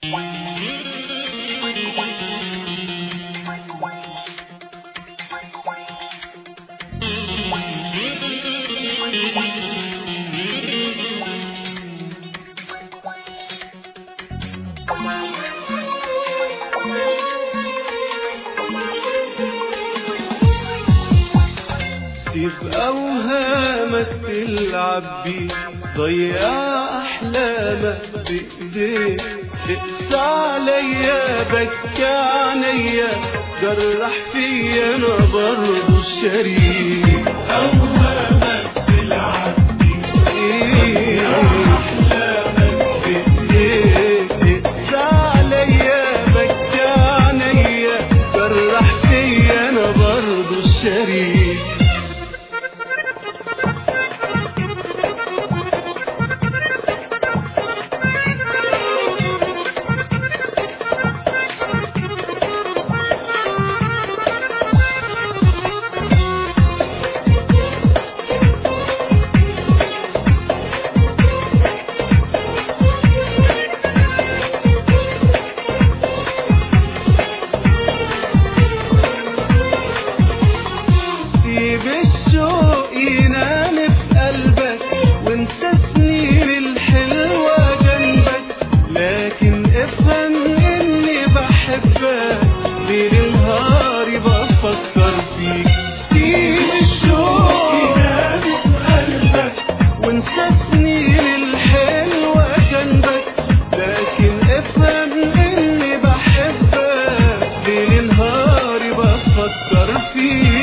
سيب أوهامك تلعب بيه، ضيع أحلامك بإيديك، اقسى عليا بكى عينيا، جرح فيا أنا برضو الشريك. أوهامك تلعب بيه، ضيع أحلامك بإيديك، اقسى عليا بكى عينيا، جرح فيا أنا برضو الشريك. سيب الشوق ينام في قلبك، وانسى سنين الحلوة جنبك، لكن افهم اني بحبك، ليل نهاري بفكر فيك. سيب الشوق ينام في قلبك، وانسى سنين الحلوة جنبك، لكن افهم اني بحبك، ليل نهاري بفكر فيك.